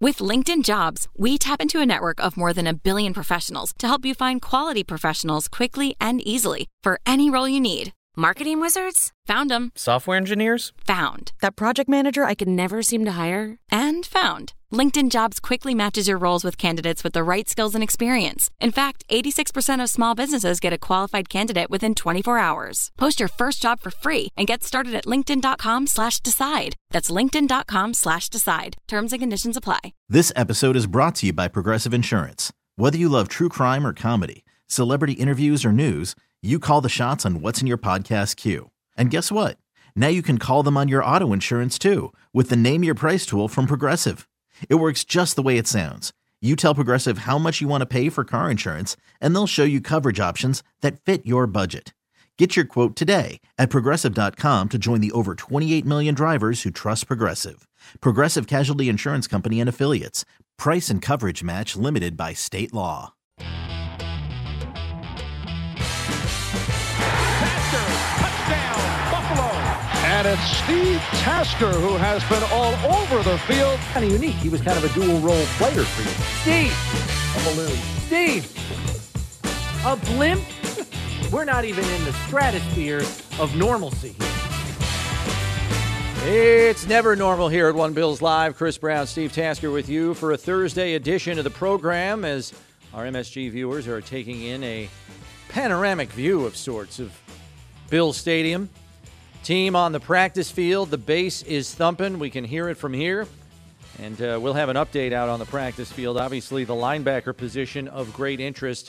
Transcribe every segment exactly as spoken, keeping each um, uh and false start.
With LinkedIn Jobs, we tap into a network of more than a billion professionals to help you find quality professionals quickly and easily for any role you need. Marketing wizards? Found them. Software engineers? Found. That project manager I could never seem to hire? And found. LinkedIn Jobs quickly matches your roles with candidates with the right skills and experience. In fact, eighty-six percent of small businesses get a qualified candidate within twenty-four hours. Post your first job for free and get started at linkedin.com slash decide. That's linkedin.com slash decide. Terms and conditions apply. This episode is brought to you by Progressive Insurance. Whether you love true crime or comedy, celebrity interviews or news, you call the shots on what's in your podcast queue. And guess what? Now you can call them on your auto insurance too with the Name Your Price tool from Progressive. It works just the way it sounds. You tell Progressive how much you want to pay for car insurance, and they'll show you coverage options that fit your budget. Get your quote today at Progressive dot com to join the over twenty-eight million drivers who trust Progressive. Progressive Casualty Insurance Company and Affiliates. Price and coverage match limited by state law. And it's Steve Tasker who has been all over the field. Kind of unique. He was kind of a dual role player for you. Steve! A balloon. Steve! A blimp? We're not even in the stratosphere of normalcy here. It's never normal here at One Bills Live. Chris Brown, Steve Tasker with you for a Thursday edition of the program as our M S G viewers are taking in a panoramic view of sorts of Bills Stadium. Team on the practice field. The bass is thumping. We can hear it from here. And uh, we'll have an update out on the practice field. Obviously, the linebacker position of great interest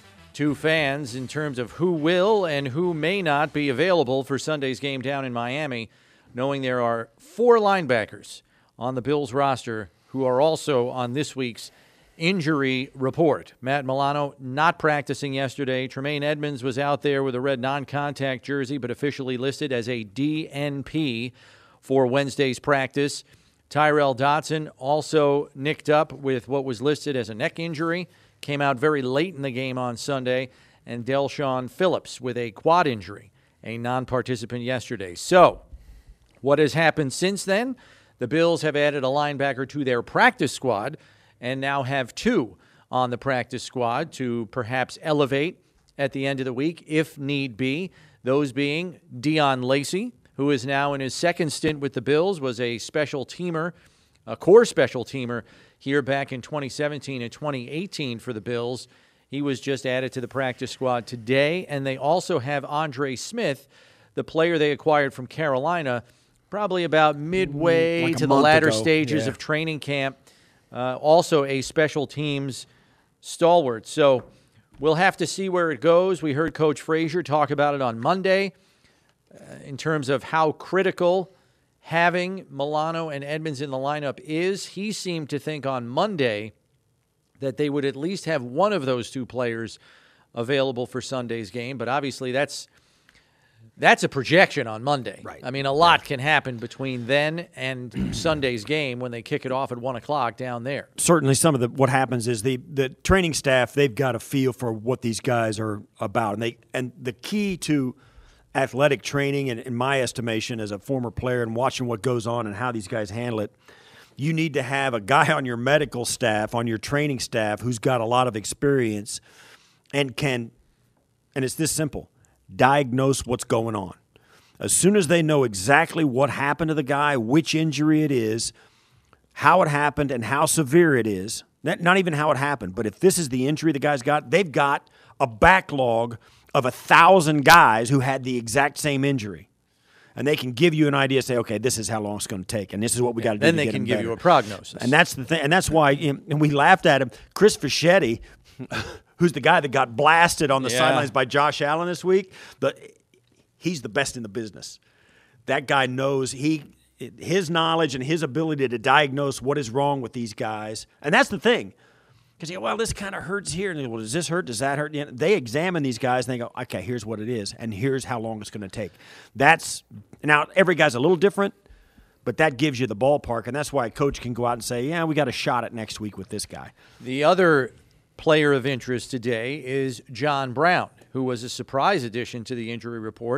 to fans in terms of who will and who may not be available for Sunday's game down in Miami, knowing there are four linebackers on the Bills roster who are also on this week's injury report. Matt Milano not practicing yesterday. Tremaine Edmonds was out there with a red non-contact jersey, but officially listed as a D N P for Wednesday's practice. Tyrel Dodson also nicked up with what was listed as a neck injury. Came out very late in the game on Sunday. And Del'Shawn Phillips with a quad injury, a non-participant yesterday. So, what has happened since then? The Bills have added a linebacker to their practice squad and now have two on the practice squad to perhaps elevate at the end of the week if need be. Those being Dion Lacey, who is now in his second stint with the Bills, was a special teamer, a core special teamer here back in twenty seventeen and twenty eighteen for the Bills. He was just added to the practice squad today. And they also have Andre Smith, the player they acquired from Carolina, probably about midway like to the latter ago. stages yeah. of training camp. Uh, also a special teams stalwart. So we'll have to see where it goes. We heard Coach Frazier talk about it on Monday uh, in terms of how critical having Milano and Edmonds in the lineup is. He seemed to think on Monday that they would at least have one of those two players available for Sunday's game. But obviously that's That's a projection on Monday. Right. I mean, a lot yeah. can happen between then and Sunday's game when they kick it off at one o'clock down there. Certainly some of the what happens is the, the training staff, they've got a feel for what these guys are about. And they and the key to athletic training, and in my estimation as a former player and watching what goes on and how these guys handle it, you need to have a guy on your medical staff, on your training staff, who's got a lot of experience and can, and it's this simple, diagnose what's going on. As soon as they know exactly what happened to the guy, which injury it is, how it happened, and how severe it is, not even how it happened, but if this is the injury the guy's got, they've got a backlog of a thousand guys who had the exact same injury. And they can give you an idea, say, okay, this is how long it's going to take, and this is what we got to do Then to they get can him give better. you a prognosis. And that's the thing, and that's why, and we laughed at him. Chris Fischetti, who's the guy that got blasted on the Yeah. sidelines by Josh Allen this week, but he's the best in the business. That guy knows he his knowledge and his ability to diagnose what is wrong with these guys. And that's the thing. Because, you go, well, this kind of hurts here. And they go, well, does this hurt? Does that hurt? You know, they examine these guys and they go, okay, here's what it is, and here's how long it's going to take. That's now every guy's a little different, but that gives you the ballpark, and that's why a coach can go out and say, yeah, we got a shot at next week with this guy. The other player of interest today is John Brown, who was a surprise addition to the injury report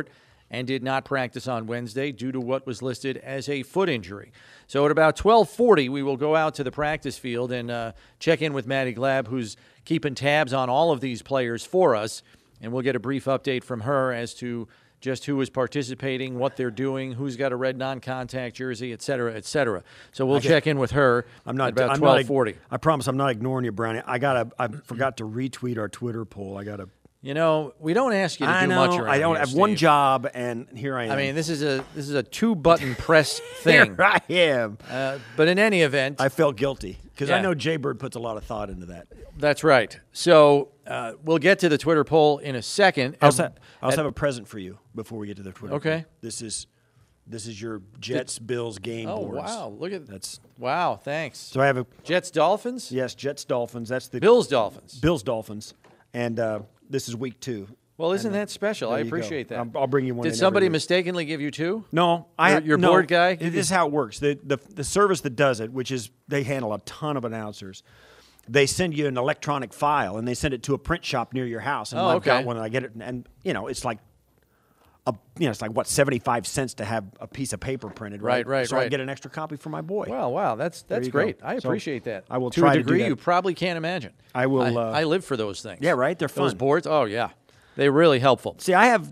and did not practice on Wednesday due to what was listed as a foot injury. So at about twelve forty, we will go out to the practice field and uh, check in with Maddie Glab, who's keeping tabs on all of these players for us, and we'll get a brief update from her as to just who is participating, what they're doing, who's got a red non-contact jersey, et cetera, et cetera. So we'll check in with her I'm not, at about I'm twelve forty. Not, I promise I'm not ignoring you, Brownie. I got I forgot to retweet our Twitter poll. I got to. You know, we don't ask you to I do know, much around I don't here, have Steve. one job, and here I am. I mean, this is a this is a two-button press thing. Here I am. Uh, but in any event, I felt guilty because Yeah. I know Jay Bird puts a lot of thought into that. that's right. So uh, we'll get to the Twitter poll in a second. I also, At- I also at- have a present for you before we get to the Twitter. Okay. poll. This is this is your Jets Bills game oh boards. wow! Look at That's wow. Thanks. so I have a Jets Dolphins. yes Jets Dolphins. That's the Bills Dolphins. Bills Dolphins, and uh, this is week two. Well, isn't And, uh, that special? there I you go. appreciate that. I'll, I'll bring you one. Did in somebody every week. mistakenly give you two? No, I Your- your no, board guy? This is how it works. The, the the service that does it, which is they handle a ton of announcers. They send you an electronic file, and they send it to a print shop near your house. And Oh, I've okay. got one, and I get it, and, and you know, it's like a you know, it's like what seventy-five cents to have a piece of paper printed, right? Right, right, so I right. get an extra copy for my boy. Wow, wow, that's that's you go. great. I So, appreciate that. I will to try a to do degree that. you probably can't imagine. I will, I, uh, I live for those things. Yeah, right? They're Those fun. boards. Oh yeah, they're really helpful. See, I have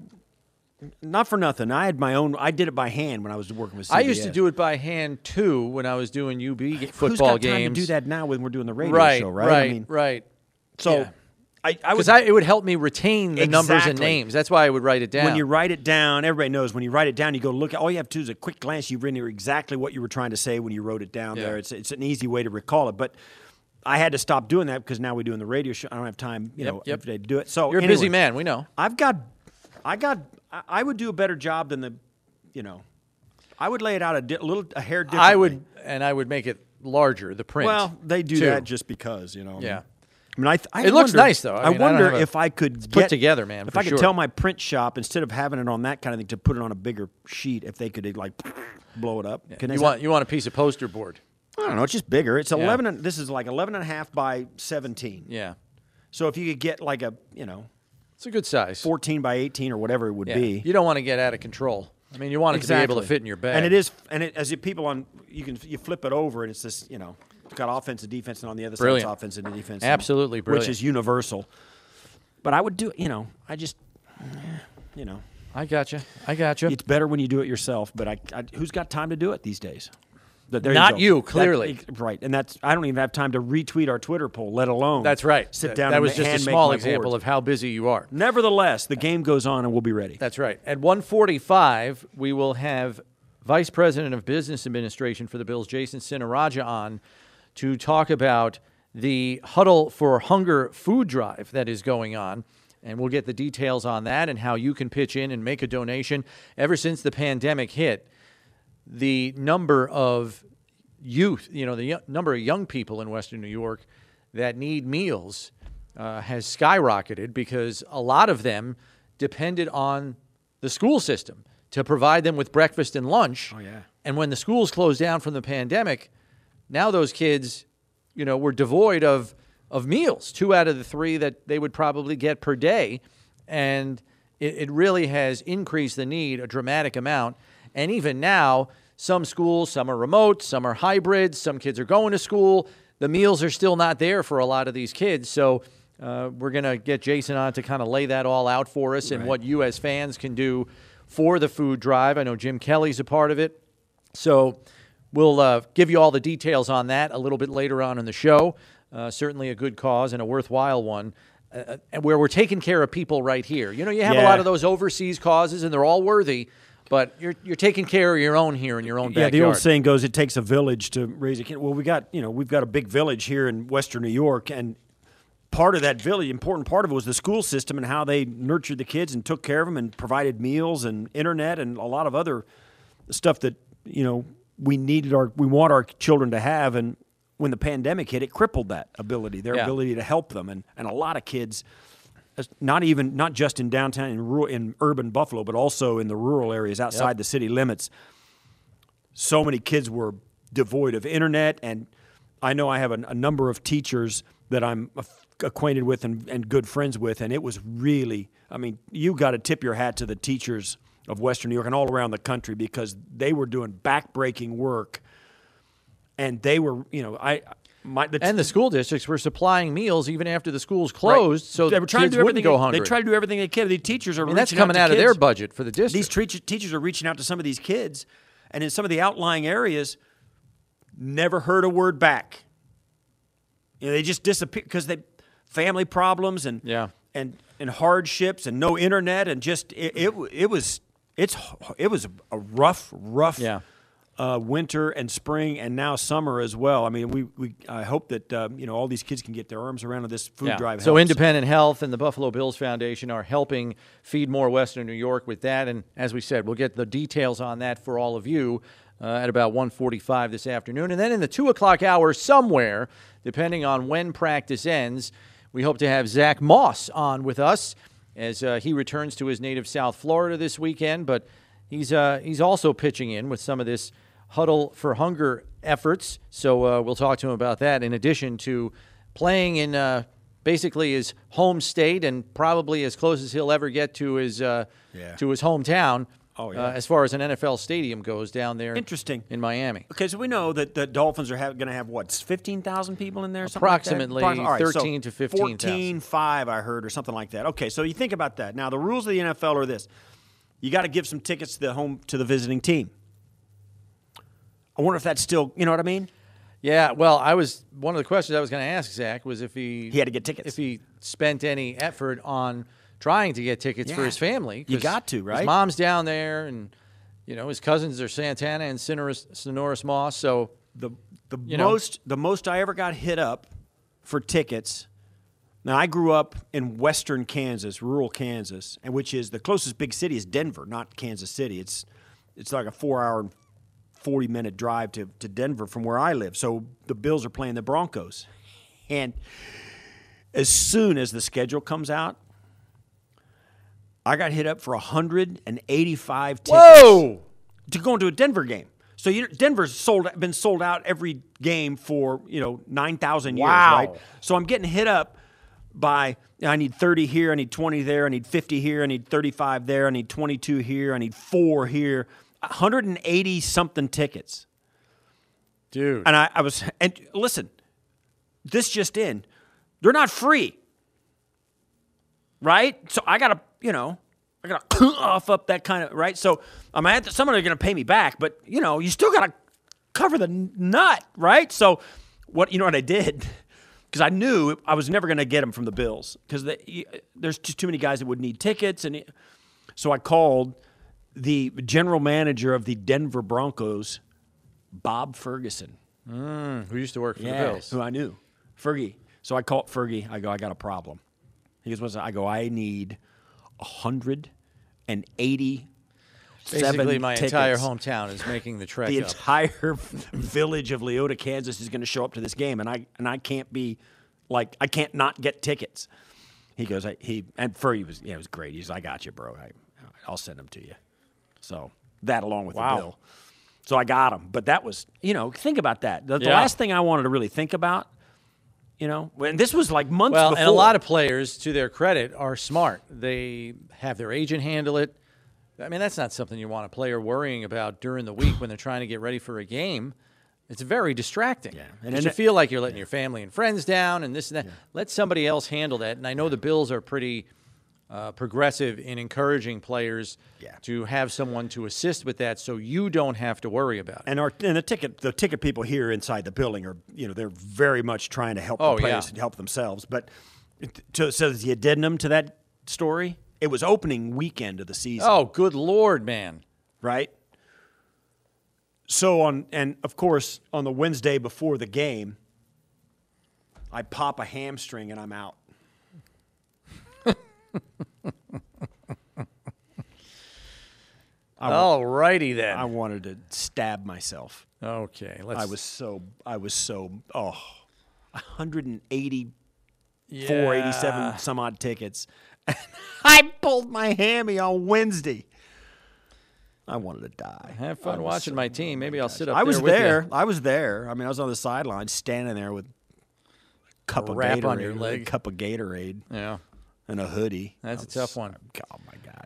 not for nothing. I had my own. I did it by hand when I was working with C B S. I used to do it by hand too when I was doing U B football Who's got games. time to do that now when we're doing the radio right, show, right? right, I mean, right. so Yeah. I, I Because would. it would help me retain the numbers and Exactly. names. That's why I would write it down. When you write it down, everybody knows. When you write it down, you go look. All you have to do is a quick glance. You remember exactly what you were trying to say when you wrote it down. Yeah. There, it's it's an easy way to recall it. But I had to stop doing that because now we're doing the radio show. I don't have time, you Yep, know, yep. every day to do it. So You're a anyway, busy man. We know. I've got, I got, I I would do a better job than the, you know, I would lay it out a di- little a hair differently. I would, and I would make it larger. The print. Well, they do too. that just because, you know. I mean, Yeah. I mean, I, th- I It looks wonder- nice, though. I I, mean, I don't wonder have a- if I could put get together, man, If for I could sure. tell my print shop instead of having it on that kind of thing to put it on a bigger sheet, if they could like blow it up. Can You they- want you want a piece of poster board. I don't know. It's just bigger. It's Yeah. eleven. And, this is like eleven and a half by seventeen. Yeah, So if you could get like a you know it's a good size. fourteen by eighteen or whatever it would Yeah. be. You don't want to get out of control. I mean, you want it to be able to fit in your bag. And it is, and it, as you people on, you can you flip it over, and it's this, you know, it's got offense and defense, and on the other Brilliant. side it's offense and defense. Absolutely brilliant. Which is universal. But I would do, you know, I just, you know, I gotcha. I gotcha. it's better when you do it yourself. But I, I who's got time to do it these days? But there Not go. you, That- clearly. right, and that's I don't even have time to retweet our Twitter poll, let alone That's right. sit That- down. That and was ma- just a hand make small my example boards. of how busy you are. Nevertheless, the game goes on, and we'll be ready. That's right. At one forty-five, we will have Vice President of Business Administration for the Bills, Jason Sinaraja, on to talk about the Huddle for Hunger food drive that is going on. And we'll get the details on that and how you can pitch in and make a donation. Ever since the pandemic hit, the number of youth, you know, the yo- number of young people in Western New York that need meals uh, has skyrocketed because a lot of them depended on the school system to provide them with breakfast and lunch. Oh, yeah. And when the schools closed down from the pandemic, now those kids, you know, were devoid of of meals, two out of the three that they would probably get per day. And it, it really has increased the need a dramatic amount. And even now, some schools, some are remote, some are hybrid, some kids are going to school. The meals are still not there for a lot of these kids. So uh, we're going to get Jason on to kind of lay that all out for us and what you as fans can do for the food drive. I know Jim Kelly's a part of it. So we'll uh, give you all the details on that a little bit later on in the show. Uh, certainly a good cause and a worthwhile one, uh, where we're taking care of people right here. You know, you have a Yeah. lot of those overseas causes, and they're all worthy, but you're you're taking care of your own here in your own Yeah, backyard. the old saying goes, "It takes a village to raise a kid." Well, we got you know we've got a big village here in Western New York, and part of that village, important part of it, was the school system and how they nurtured the kids and took care of them and provided meals and internet and a lot of other stuff that you know we needed our we want our children to have. And when the pandemic hit, it crippled that ability, their Yeah. ability to help them, and and a lot of kids. Not even, not just in downtown, in rural, in urban Buffalo, but also in the rural areas outside Yep. the city limits. So many kids were devoid of internet, and I know I have a, a number of teachers that I'm acquainted with and, and good friends with, and it was really, I mean, you got to tip your hat to the teachers of Western New York and all around the country because they were doing backbreaking work, and they were, you know, I my the, and the school districts were supplying meals even after the schools closed, right. so they were trying kids to do wouldn't everything go they, hungry. They tried to do everything they could. The teachers are I mean, that's reaching coming out, out to of kids. their budget for the district. These tre- teachers are reaching out to some of these kids, and in some of the outlying areas, never heard a word back. You know, they just disappear because they family problems and yeah. and and hardships and no internet and just it it, it was it's it was a rough rough yeah. uh, winter and spring and now summer as well. I mean, we, we I hope that um, you know all these kids can get their arms around this food yeah. drive. So helps. Independent Health and the Buffalo Bills Foundation are helping Feed More Western New York with that, and as we said, we'll get the details on that for all of you uh, at about one forty-five this afternoon, and then in the two o'clock hour somewhere, depending on when practice ends, we hope to have Zach Moss on with us as uh, he returns to his native South Florida this weekend, but he's uh, he's also pitching in with some of this Huddle for Hunger efforts, so uh, we'll talk to him about that in addition to playing in uh, basically his home state and probably as close as he'll ever get to his uh, yeah. to his hometown. Oh, yeah. uh, as far as an N F L stadium goes down there. Interesting. In Miami. Okay, so we know that the Dolphins are going to have, what, fifteen thousand people in there? Approximately like right, thirteen so to fifteen thousand. fourteen five, I heard, or something like that. Okay, so you think about that. Now, the rules of the N F L are this. You got to give some tickets to the home to the visiting team. I wonder if that's still, you know what I mean? Yeah, well, I was one of the questions I was going to ask Zach was if he he had to get tickets. If he spent any effort on trying to get tickets yeah. for his family. You got to, right? His mom's down there, and you know his cousins are Santana and Sonoris, Sonoris Moss. So the the you most know. the most I ever got hit up for tickets. Now I grew up in western Kansas, rural Kansas, and which is the closest big city is Denver, not Kansas City. It's it's like a four hour and forty minute drive to, to Denver from where I live. So the Bills are playing the Broncos. And as soon as the schedule comes out, I got hit up for one hundred eighty-five tickets Whoa! to go into a Denver game. So you know, Denver's sold been sold out every game for, you know, nine thousand years, Wow. right? So I'm getting hit up by, I need thirty here, I need twenty there, I need fifty here, I need thirty-five there, I need twenty-two here, I need four here. one hundred eighty something tickets. Dude. And I, I was, and listen, this just in, they're not free. Right? So I got to, you know, I got to off up that kind of, right? So I'm at, someone are going to pay me back, but, you know, you still got to cover the nut, right? So what, you know what I did? Because I knew I was never going to get them from the Bills because there's just too many guys that would need tickets. And it, so I called the general manager of the Denver Broncos, Bob Ferguson. Mm, who used to work for yeah, the Bills. who I knew. Fergie. So I called Fergie. I go, I got a problem. He goes, what's that? I go, I need one hundred eighty Basically, my tickets. entire hometown is making the trek The up. entire village of Leota, Kansas is going to show up to this game, and I and I can't be, like, I can't not get tickets. He goes, I, he, and Fergie was, yeah, it was great. He's like, I got you, bro. I, I'll send them to you. So that along with Wow. the bill. So I got them. But that was, you know, think about that. The, the Yeah. last thing I wanted to really think about, you know, and this was like months Well, before. and a lot of players, to their credit, are smart. They have their agent handle it. I mean, that's not something you want a player worrying about during the week when they're trying to get ready for a game. It's very distracting. Yeah. And And you it- feel like you're letting your family and friends down and this and that. Let somebody else handle that. And I know the Bills are pretty uh, progressive in encouraging players Yeah. to have someone to assist with that so you don't have to worry about it. And our and the ticket the ticket people here inside the building are, you know, they're very much trying to help Oh, the players yeah. and help themselves. But to, so the addendum to that story, it was opening weekend of the season. Oh, good Lord, man. Right? So on, and of course, on the Wednesday before the game, I pop a hamstring and I'm out. All righty then. I wanted to stab myself. Okay, let's. I was so, I was so, oh, one hundred eighty-four, yeah. eighty-seven some odd tickets. I pulled my hammy on Wednesday. I wanted to die. Have fun I was watching so- my team. Maybe I'll sit up I there was with there. you. I was there. I mean, I was on the sideline, standing there with a cup A of wrap Gatorade, on your leg. a cup of Gatorade, Yeah. and a hoodie. That's I a tough was- one. Oh my gosh!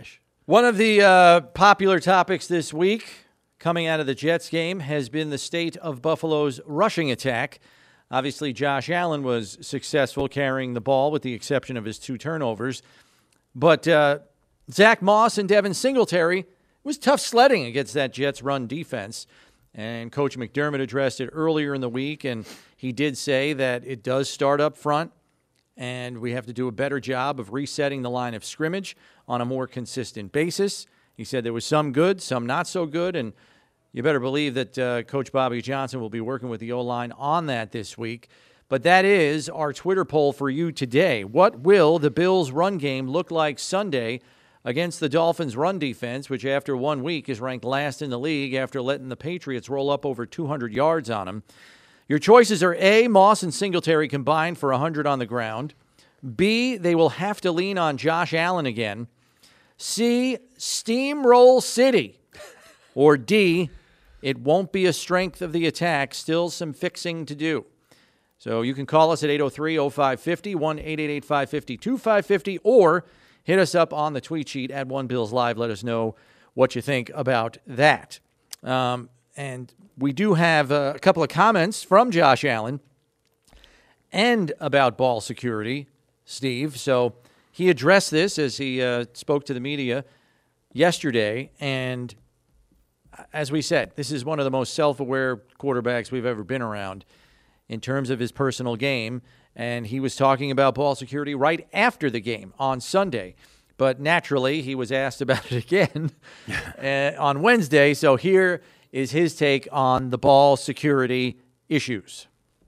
One of the uh, popular topics this week coming out of the Jets game has been the state of Buffalo's rushing attack. Obviously, Josh Allen was successful carrying the ball with the exception of his two turnovers. But uh, Zach Moss and Devin Singletary, it was tough sledding against that Jets run defense. And Coach McDermott addressed it earlier in the week, and he did say that it does start up front, and we have to do a better job of resetting the line of scrimmage on a more consistent basis. He said there was some good, some not so good, and you better believe that uh, Coach Bobby Johnson will be working with the O-line on that this week. But that is our Twitter poll for you today. What will the Bills' run game look like Sunday against the Dolphins' run defense, which after one week is ranked last in the league after letting the Patriots roll up over two hundred yards on them? Your choices are A, Moss and Singletary combined for one hundred on the ground. B, they will have to lean on Josh Allen again. C, Steamroll City. Or D, it won't be a strength of the attack, still some fixing to do. So you can call us at eight oh three oh five five oh, one eight eight eight five five oh two five five oh, or hit us up on the tweet sheet at One Bills Live. Let us know what you think about that. Um, and we do have a couple of comments from Josh Allen and about ball security, Steve. So he addressed this as he uh, spoke to the media yesterday. And as we said, this is one of the most self-aware quarterbacks we've ever been around in terms of his personal game. And he was talking about ball security right after the game on Sunday. But naturally, he was asked about it again uh, on Wednesday. So here is his take on the ball security issues.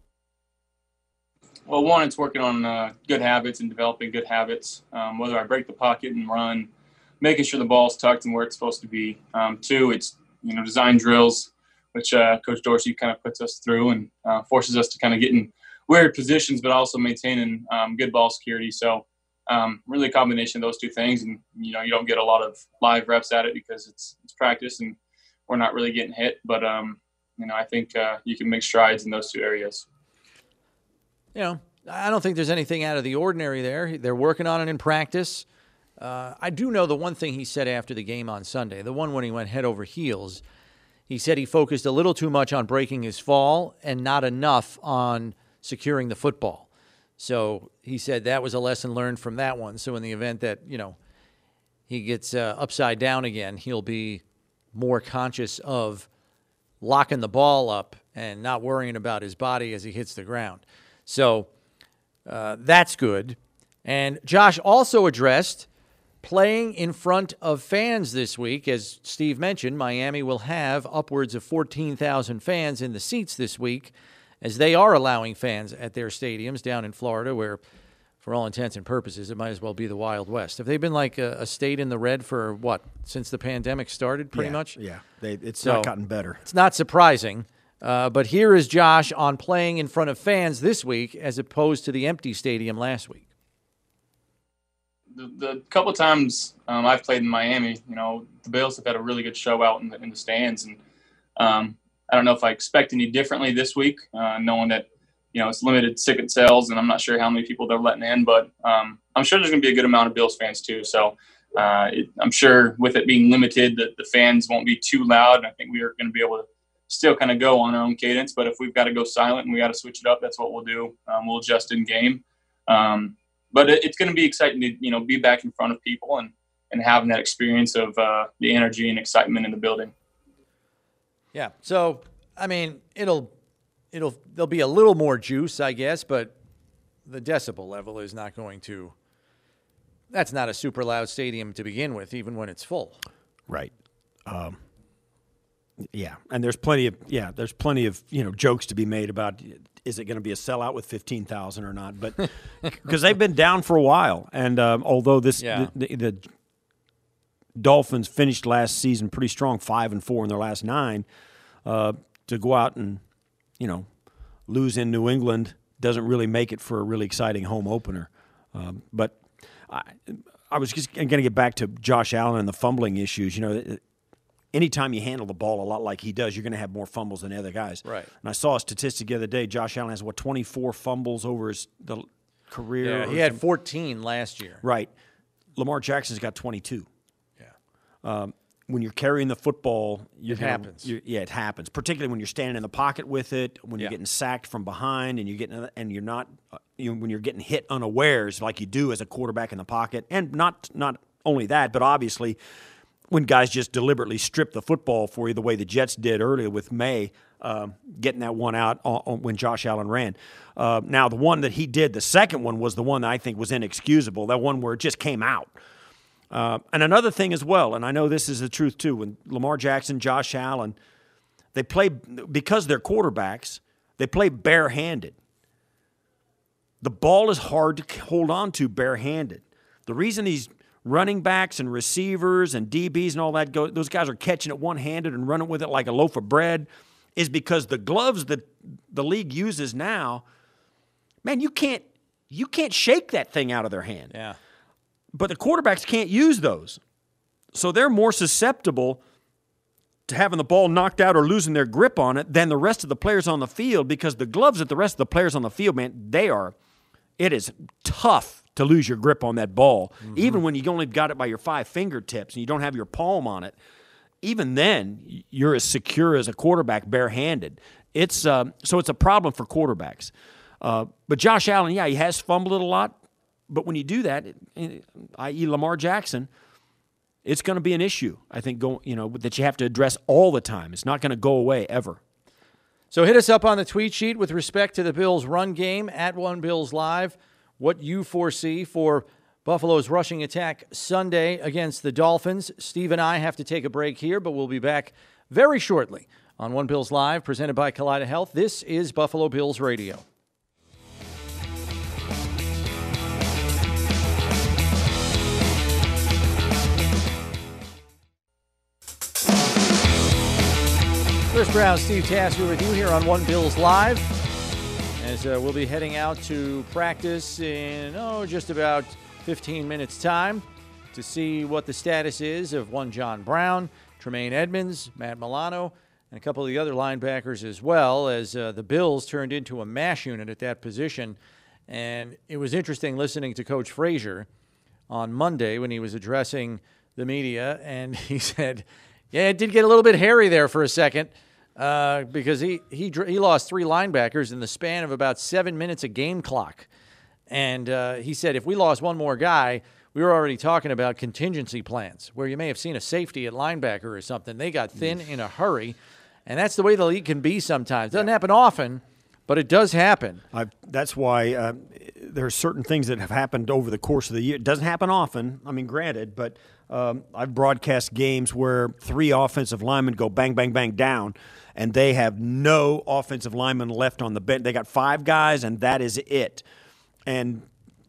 Well, one, it's working on uh, good habits and developing good habits, um, whether I break the pocket and run, making sure the ball's tucked and where it's supposed to be. Um, two, it's, you know, design drills, which uh, Coach Dorsey kind of puts us through and uh, forces us to kind of get in weird positions, but also maintaining um, good ball security. So um, really a combination of those two things. And, you know, you don't get a lot of live reps at it because it's it's practice and we're not really getting hit. But, um, you know, I think uh, you can make strides in those two areas. You know, I don't think there's anything out of the ordinary there. They're working on it in practice. Uh, I do know the one thing he said after the game on Sunday, the one when he went head over heels, he said he focused a little too much on breaking his fall and not enough on securing the football. So he said that was a lesson learned from that one. So in the event that, you know, he gets uh, upside down again, he'll be more conscious of locking the ball up and not worrying about his body as he hits the ground. So uh, that's good. And Josh also addressed playing in front of fans this week. As Steve mentioned, Miami will have upwards of fourteen thousand fans in the seats this week, as they are allowing fans at their stadiums down in Florida, where, for all intents and purposes, it might as well be the Wild West. Have they been like a, a state in the red for, what, since the pandemic started, pretty yeah, much? Yeah, they, it's so, not gotten better. It's not surprising. Uh, but here is Josh on playing in front of fans this week as opposed to the empty stadium last week. The, the couple of times um, I've played in Miami, you know, the Bills have had a really good show out in the, in the stands. And um, I don't know if I expect any differently this week, uh, knowing that, you know, it's limited ticket sales and I'm not sure how many people they're letting in, but um, I'm sure there's going to be a good amount of Bills fans too. So uh, it, I'm sure with it being limited that the fans won't be too loud. And I think we are going to be able to still kind of go on our own cadence, but if we've got to go silent and we got to switch it up, that's what we'll do. Um, we'll adjust in game. Um, but it, it's going to be exciting to, you know, be back in front of people and, and having that experience of uh, the energy and excitement in the building. Yeah. So, I mean, it'll, it'll, there'll be a little more juice, I guess, but the decibel level is not going to, that's not a super loud stadium to begin with, even when it's full. Right. Um, Yeah, and there's plenty of yeah, there's plenty of you know jokes to be made about is it going to be a sellout with fifteen thousand or not? But because they've been down for a while, and um, although this yeah. the, the, the Dolphins finished last season pretty strong, five and four in their last nine, uh, to go out and you know lose in New England doesn't really make it for a really exciting home opener. Um, but I, I was just going to get back to Josh Allen and the fumbling issues. You know. Anytime you handle the ball a lot like he does, you're going to have more fumbles than the other guys. Right. And I saw a statistic the other day. Josh Allen has, what, twenty-four fumbles over his the career? Yeah, he had fourteen last year. Right. Lamar Jackson's got twenty-two. Yeah. um, when you're carrying the football, you're it gonna, happens. You're, yeah, it happens. Particularly when you're standing in the pocket with it, when you're Yeah. getting sacked from behind, and you're getting and you're not, uh, you know, when you're getting hit unawares like you do as a quarterback in the pocket, and not not only that, but obviously when guys just deliberately strip the football for you, the way the Jets did earlier with May, um, getting that one out on, on, when Josh Allen ran. Uh, now the one that he did, the second one was the one that I think was inexcusable. That one where it just came out. Uh, and another thing as well, and I know this is the truth too, when Lamar Jackson, Josh Allen, they play, because they're quarterbacks, they play barehanded. The ball is hard to hold on to barehanded. The reason these running backs and receivers and D Bs and all that, go, those guys are catching it one-handed and running with it like a loaf of bread, is because the gloves that the league uses now, man, you can't you can't shake that thing out of their hand. Yeah. But the quarterbacks can't use those. So they're more susceptible to having the ball knocked out or losing their grip on it than the rest of the players on the field, because the gloves that the rest of the players on the field, man, they are, it is tough to lose your grip on that ball. Mm-hmm. Even when you only got it by your five fingertips and you don't have your palm on it, even then you're as secure as a quarterback barehanded. It's um, so it's a problem for quarterbacks. Uh, but Josh Allen, yeah, he has fumbled it a lot. But when you do that, that is. Lamar Jackson, it's going to be an issue, I think, go, you know, that you have to address all the time. It's not going to go away ever. So hit us up on the tweet sheet with respect to the Bills' run game, at One Bills Live, what you foresee for Buffalo's rushing attack Sunday against the Dolphins. Steve and I have to take a break here, but we'll be back very shortly on One Bills Live, presented by Kaleida Health. This is Buffalo Bills Radio. Chris Brown, Steve Tasker with you here on One Bills Live, as uh, we'll be heading out to practice in, oh, just about fifteen minutes' time to see what the status is of one John Brown, Tremaine Edmonds, Matt Milano, and a couple of the other linebackers as well, as uh, the Bills turned into a mash unit at that position. And it was interesting listening to Coach Frazier on Monday when he was addressing the media, and he said, yeah, it did get a little bit hairy there for a second uh, because he, he he lost three linebackers in the span of about seven minutes of game clock. And uh, he said if we lost one more guy, we were already talking about contingency plans where you may have seen a safety at linebacker or something. They got thin in a hurry, and that's the way the league can be sometimes. It doesn't happen often, but it does happen. I've, that's why uh, there are certain things that have happened over the course of the year. It doesn't happen often, I mean, granted, but um, I've broadcast games where three offensive linemen go bang, bang, bang down, and they have no offensive linemen left on the bench. They got five guys, and that is it. And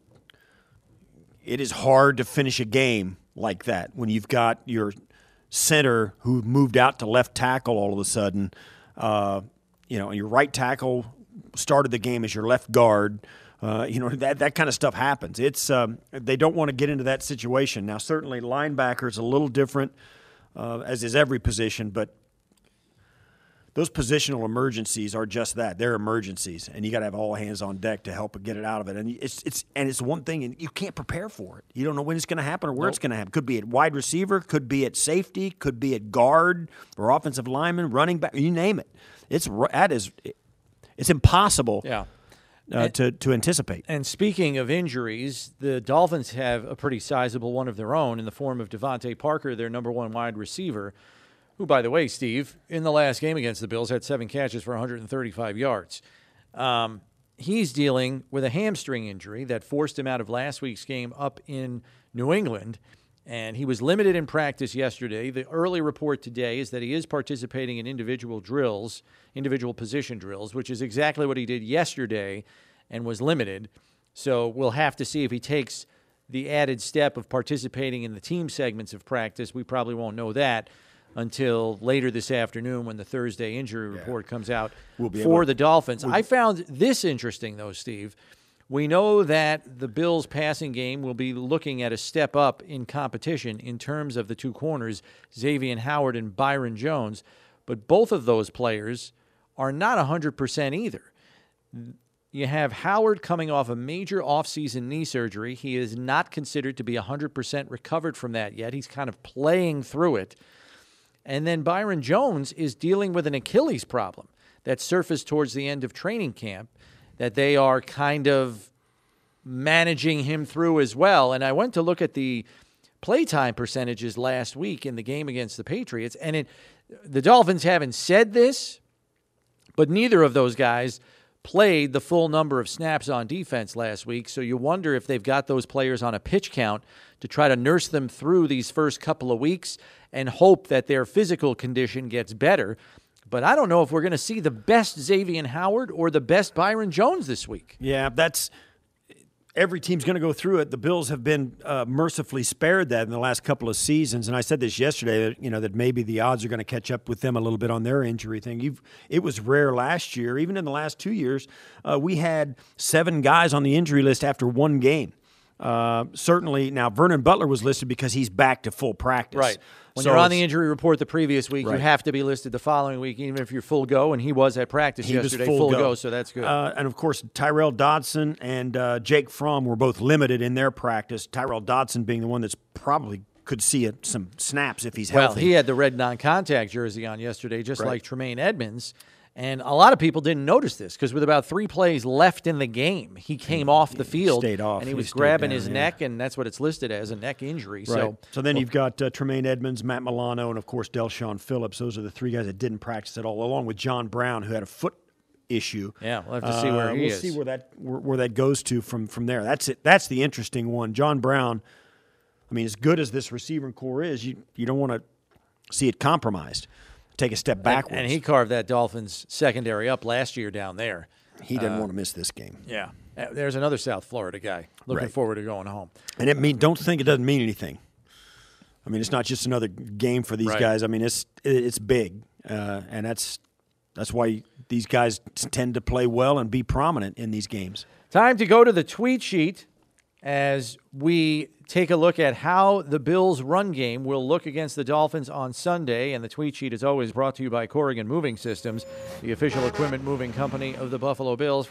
it is hard to finish a game like that when you've got your center who moved out to left tackle all of a sudden, uh, you know, and your right tackle started the game as your left guard. Uh, you know, that that kind of stuff happens. It's um, they don't want to get into that situation. Now, certainly linebacker is a little different, uh, as is every position, but those positional emergencies are just that. They're emergencies, and you got to have all hands on deck to help get it out of it. And it's it's and it's one thing, and you can't prepare for it. You don't know when it's going to happen or where nope. it's going to happen. Could be at wide receiver, could be at safety, could be at guard or offensive lineman, running back. You name it. It's that is it's impossible. Yeah. Uh, and, to, to anticipate. And speaking of injuries, the Dolphins have a pretty sizable one of their own in the form of Devontae Parker, their number one wide receiver, who, by the way, Steve, in the last game against the Bills, had seven catches for one hundred thirty-five yards. Um, he's dealing with a hamstring injury that forced him out of last week's game up in New England, and he was limited in practice yesterday. The early report today is that he is participating in individual drills, individual position drills, which is exactly what he did yesterday and was limited. So we'll have to see if he takes the added step of participating in the team segments of practice. We probably won't know that until later this afternoon when the Thursday injury yeah. report comes out we'll be for able, the Dolphins. We'll, I found this interesting, though, Steve. We know that the Bills' passing game will be looking at a step up in competition in terms of the two corners, Xavier Howard and Byron Jones, but both of those players are not one hundred percent either. you have Howard coming off a major offseason knee surgery. He is not considered to be one hundred percent recovered from that yet. He's kind of playing through it. And then Byron Jones is dealing with an Achilles problem that surfaced towards the end of training camp that they are kind of managing him through as well. And I went to look at the playtime percentages last week in the game against the Patriots, and it, the Dolphins haven't said this, but neither of those guys played the full number of snaps on defense last week, so you wonder if they've got those players on a pitch count to try to nurse them through these first couple of weeks and hope that their physical condition gets better. But I don't know if we're going to see the best Xavier Howard or the best Byron Jones this week. Yeah, that's every team's going to go through it. The Bills have been uh, mercifully spared that in the last couple of seasons, and I said this yesterday, that, you know, that maybe the odds are going to catch up with them a little bit on their injury thing. You've, it was rare last year. Even in the last two years, uh, we had seven guys on the injury list after one game. Uh, certainly, now Vernon Butler was listed because he's back to full practice. Right. When so you're on the injury report the previous week, right. you have to be listed the following week, even if you're full go, and he was at practice he yesterday, full, full go. go, so that's good. Uh, and, of course, Tyrell Dodson and uh, Jake Fromm were both limited in their practice, Tyrell Dodson being the one that's probably could see a, some snaps if he's well, healthy. Well, he had the red non-contact jersey on yesterday, just right. like Tremaine Edmonds. And a lot of people didn't notice this because with about three plays left in the game, he came off the field. Stayed off. And he, he was stayed grabbing down, his yeah. neck, and that's what it's listed as, a neck injury. Right. So, so then well, you've got uh, Tremaine Edmonds, Matt Milano, and, of course, Delshon Phillips. Those are the three guys that didn't practice at all, along with John Brown, who had a foot issue. Yeah, we'll have to see where uh, he we'll is. see where that where, where that goes to from, from there. That's it. That's the interesting one. John Brown, I mean, as good as this receiving core is, you, you don't want to see it compromised. Take a step backwards. And, and he carved that Dolphins secondary up last year down there. He didn't uh, want to miss this game. Yeah. Uh, There's another South Florida guy looking right. forward to going home. And it mean don't think it doesn't mean anything. I mean, it's not just another game for these right. guys. I mean, it's it's big, uh, and that's that's why these guys tend to play well and be prominent in these games. Time to go to the tweet sheet as we take a look at how the Bills' run game will look against the Dolphins on Sunday. And the tweet sheet is always brought to you by Corrigan Moving Systems, the official equipment moving company of the Buffalo Bills.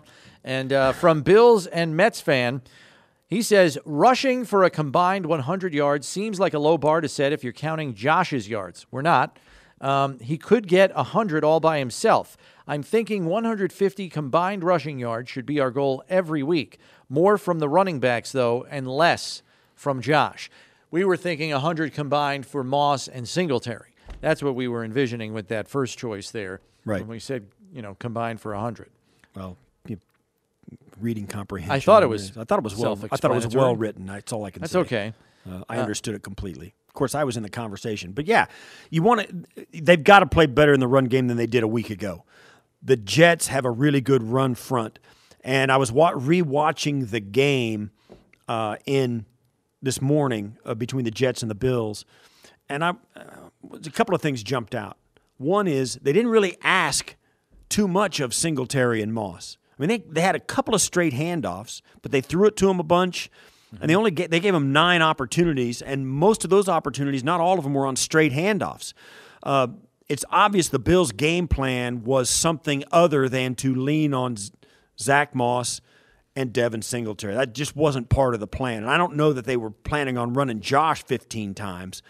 And uh, from Bills and Mets fan, he says, rushing for a combined one hundred yards seems like a low bar to set if you're counting Josh's yards. We're not. Um, he could get one hundred all by himself. I'm thinking one hundred fifty combined rushing yards should be our goal every week. More from the running backs, though, and less from Josh. We were thinking one hundred combined for Moss and Singletary. That's what we were envisioning with that first choice there. Right. When we said, you know, combined for one hundred. Well, you, reading comprehension. I thought it was I thought it was well. I thought it was well written. That's all I can That's say. That's okay. Uh, I uh, understood it completely. Of course, I was in the conversation. But, yeah, you want to. They've got to play better in the run game than they did a week ago. The Jets have a really good run front. And I was wa- re-watching the game uh, in this morning uh, between the Jets and the Bills. And I, uh, a couple of things jumped out. One is they didn't really ask too much of Singletary and Moss. I mean, they, they had a couple of straight handoffs, but they threw it to him a bunch. And they only get, they gave him nine opportunities, and most of those opportunities, not all of them, were on straight handoffs. Uh, it's obvious the Bills' game plan was something other than to lean on Z- Zach Moss and Devin Singletary. That just wasn't part of the plan. And I don't know that they were planning on running Josh fifteen times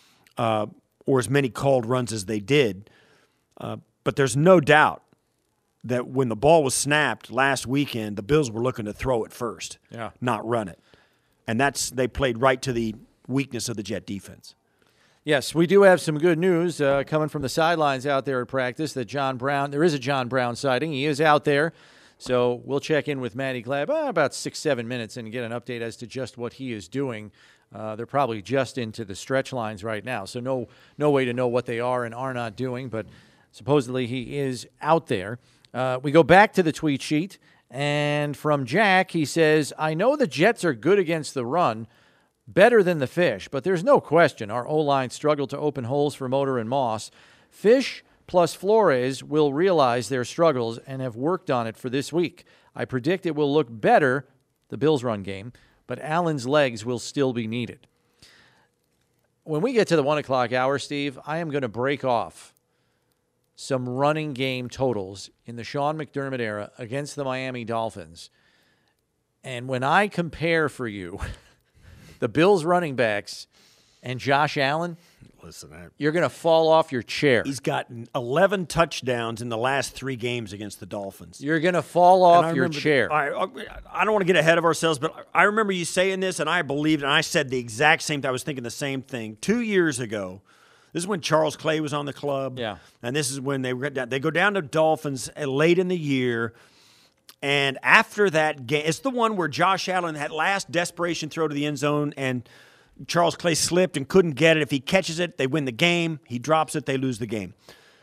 uh, or as many called runs as they did. Uh, but there's no doubt that when the ball was snapped last weekend, the Bills were looking to throw it first, yeah. not run it. And that's they played right to the weakness of the Jet defense. Yes, we do have some good news uh, coming from the sidelines out there at practice that John Brown, there is a John Brown sighting. He is out there. So we'll check in with Matty Glab uh, about six, seven minutes and get an update as to just what he is doing. Uh, they're probably just into the stretch lines right now, so no no way to know what they are and are not doing, but supposedly he is out there. Uh, we go back to the tweet sheet, and from Jack, he says, I know the Jets are good against the run, better than the Fish, but there's no question our O-line struggled to open holes for Motor and Moss. Fish plus Flores will realize their struggles and have worked on it for this week. I predict it will look better, the Bills' run game, but Allen's legs will still be needed. When we get to the one o'clock hour, Steve, I am going to break off some running game totals in the Sean McDermott era against the Miami Dolphins. And when I compare for you the Bills running backs and Josh Allen, listen, I, you're going to fall off your chair. He's got eleven touchdowns in the last three games against the Dolphins. You're going to fall off your remember, chair. I, I don't want to get ahead of ourselves, but I remember you saying this, and I believed, and I said the exact same thing. I was thinking the same thing. Two years ago, this is when Charles Clay was on the club. Yeah. And this is when they were down. They go down to Dolphins late in the year. And after that game, it's the one where Josh Allen had last desperation throw to the end zone, and Charles Clay slipped and couldn't get it. If he catches it, they win the game. He drops it, they lose the game.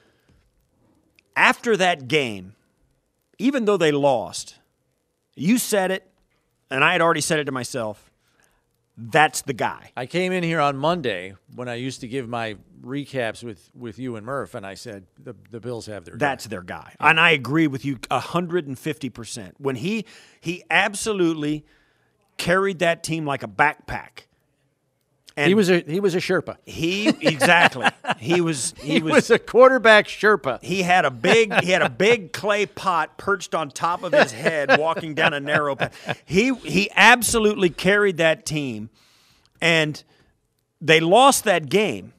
After that game, even though they lost, you said it, and I had already said it to myself, that's the guy. I came in here on Monday when I used to give my recaps with, with you and Murph, and I said the, the Bills have their That's guy. their guy. Yeah. And I agree with you one hundred fifty percent. When he he absolutely carried that team like a backpack. And he was a he was a Sherpa. He exactly. he was he, he was, was a quarterback Sherpa. He had a big he had a big clay pot perched on top of his head, walking down a narrow path. He he absolutely carried that team, and they lost that game.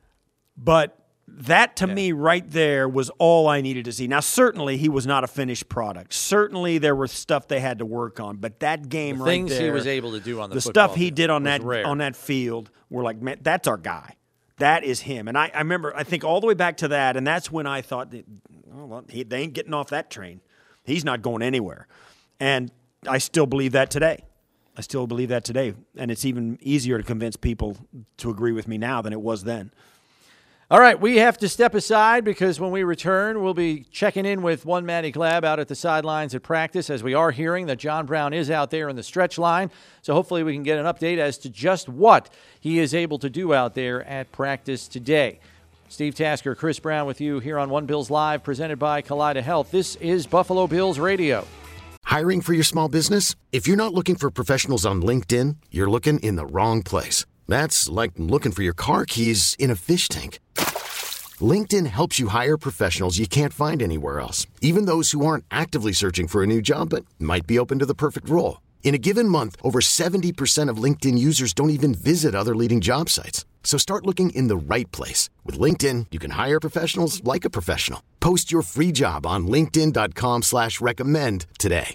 But that to yeah. me right there was all I needed to see. Now certainly he was not a finished product. Certainly there was stuff they had to work on. But that game the right things there, he was able to do on the, the football stuff he field did on that rare. on that field were like, man, that's our guy. That is him. And I, I remember, I think all the way back to that, and that's when I thought, oh, well, he, they ain't getting off that train. He's not going anywhere. And I still believe that today. I still believe that today. And it's even easier to convince people to agree with me now than it was then. All right, we have to step aside because when we return, we'll be checking in with one Matty Glab out at the sidelines at practice, as we are hearing that John Brown is out there in the stretch line. So hopefully we can get an update as to just what he is able to do out there at practice today. Steve Tasker, Chris Brown with you here on One Bills Live, presented by Kaleida Health. This is Buffalo Bills Radio. Hiring for your small business? If you're not looking for professionals on LinkedIn, you're looking in the wrong place. That's like looking for your car keys in a fish tank. LinkedIn helps you hire professionals you can't find anywhere else, even those who aren't actively searching for a new job but might be open to the perfect role. In a given month, over seventy percent of LinkedIn users don't even visit other leading job sites. So start looking in the right place. With LinkedIn, you can hire professionals like a professional. Post your free job on linkedin dot com slash recommend today.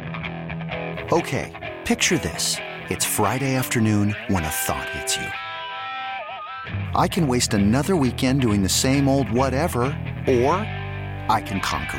Okay, picture this. It's Friday afternoon when a thought hits you. I can waste another weekend doing the same old whatever, or I can conquer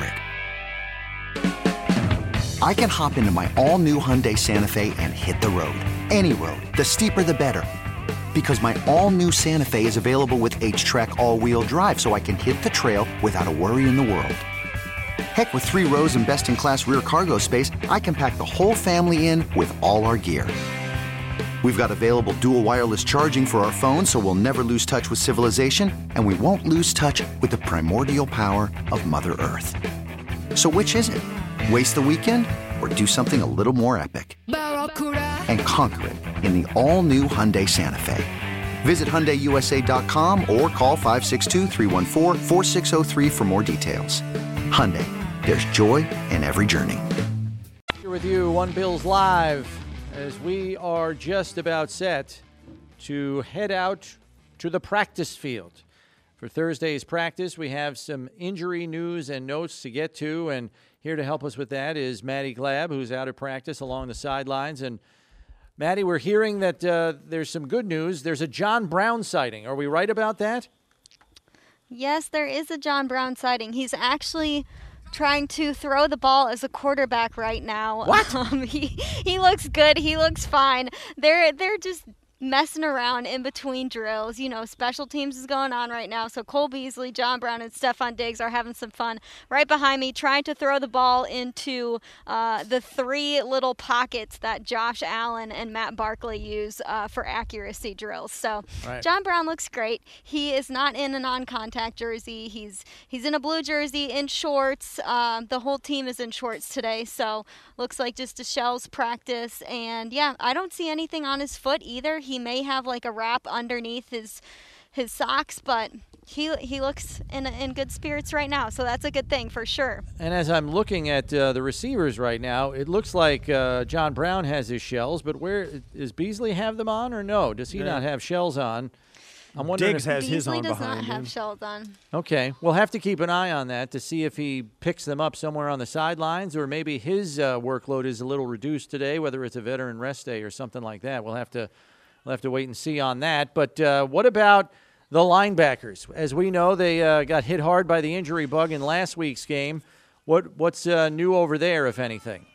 it. I can hop into my all-new Hyundai Santa Fe and hit the road. Any road. The steeper, the better. Because my all-new Santa Fe is available with H-Track all-wheel drive, so I can hit the trail without a worry in the world. Heck, with three rows and best-in-class rear cargo space, I can pack the whole family in with all our gear. We've got available dual wireless charging for our phones, so we'll never lose touch with civilization, and we won't lose touch with the primordial power of Mother Earth. So which is it? Waste the weekend or do something a little more epic? And conquer it in the all-new Hyundai Santa Fe. Visit Hyundai U S A dot com or call five six two, three one four, four six zero three for more details. Hyundai, there's joy in every journey. Here with you, One Bills Live, as we are just about set to head out to the practice field. For Thursday's practice, we have some injury news and notes to get to, and here to help us with that is Matty Glab, who's out of practice along the sidelines. And Matty, we're hearing that uh, there's some good news. There's a John Brown sighting. Are we right about that? Yes, there is a John Brown sighting. He's actually trying to throw the ball as a quarterback right now. What? Um, he he looks good. He looks fine. They're they're just messing around in between drills. You know, special teams is going on right now. So Cole Beasley, John Brown, and Stephon Diggs are having some fun right behind me, trying to throw the ball into uh, the three little pockets that Josh Allen and Matt Barkley use uh, for accuracy drills. So right. John Brown looks great. He is not in a non-contact jersey. He's he's in a blue jersey, in shorts. Um, the whole team is in shorts today. So looks like just a shells practice. And yeah, I don't see anything on his foot either. He He may have like a wrap underneath his his socks, but he he looks in in good spirits right now, so that's a good thing for sure. And as I'm looking at uh, the receivers right now, it looks like uh, John Brown has his shells, but where does Beasley have them on or no? Does he yeah. not have shells on? I'm wondering Diggs if has his on Beasley does behind not have him. shells on. Okay, we'll have to keep an eye on that to see if he picks them up somewhere on the sidelines, or maybe his uh, workload is a little reduced today, whether it's a veteran rest day or something like that. We'll have to we'll have to wait and see on that. But uh, what about the linebackers? As we know, they uh, got hit hard by the injury bug in last week's game. What what's uh, new over there, if anything?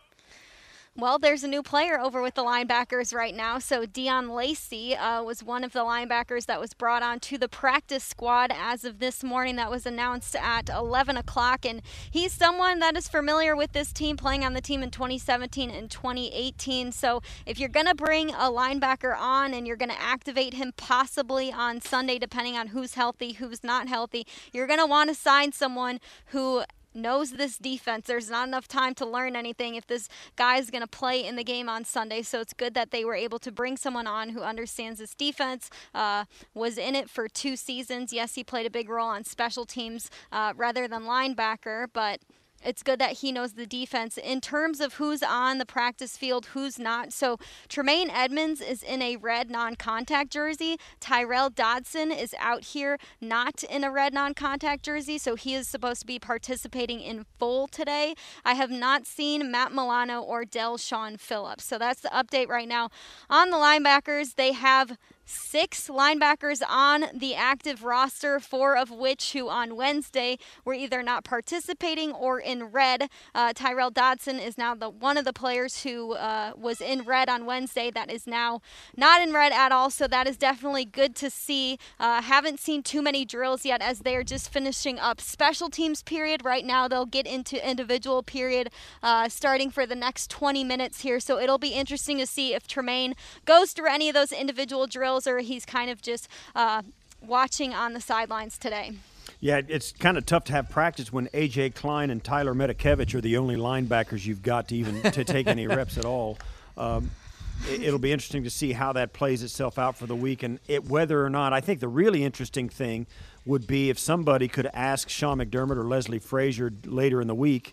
Well, there's a new player over with the linebackers right now. So Dion Lacey uh, was one of the linebackers that was brought on to the practice squad as of this morning. That was announced at eleven o'clock. And he's someone that is familiar with this team, playing on the team in twenty seventeen and twenty eighteen. So if you're going to bring a linebacker on and you're going to activate him possibly on Sunday, depending on who's healthy, who's not healthy, you're going to want to sign someone who knows this defense. There's not enough time to learn anything if this guy is going to play in the game on Sunday. So it's good that they were able to bring someone on who understands this defense, uh, was in it for two seasons. Yes, he played a big role on special teams uh, rather than linebacker, but it's good that he knows the defense. In terms of who's on the practice field, who's not, so Tremaine Edmonds is in a red non-contact jersey. Tyrell Dodson is out here not in a red non-contact jersey, so he is supposed to be participating in full today. I have not seen Matt Milano or Delshawn Phillips. So that's the update right now. On the linebackers, they have six linebackers on the active roster, four of which who on Wednesday were either not participating or in red. Uh, Tyrell Dodson is now the one of the players who uh, was in red on Wednesday that is now not in red at all, so that is definitely good to see. Uh, haven't seen too many drills yet as they are just finishing up special teams period. Right now they'll get into individual period uh, starting for the next twenty minutes here, so it'll be interesting to see if Tremaine goes through any of those individual drills or he's kind of just uh, watching on the sidelines today. Yeah, it's kind of tough to have practice when A J Klein and Tyler Metakevich are the only linebackers you've got to even to take any reps at all. Um, it, it'll be interesting to see how that plays itself out for the week, and it, whether or not. I think the really interesting thing would be if somebody could ask Sean McDermott or Leslie Frazier later in the week,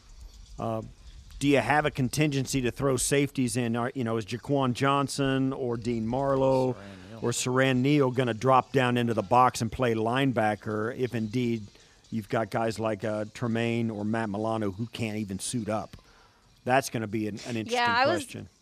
uh, do you have a contingency to throw safeties in? Are, you know, is Jaquan Johnson or Dean Marlowe or Saran Neal going to drop down into the box and play linebacker if indeed you've got guys like uh, Tremaine or Matt Milano who can't even suit up? That's going to be an, an interesting yeah, I question. Was-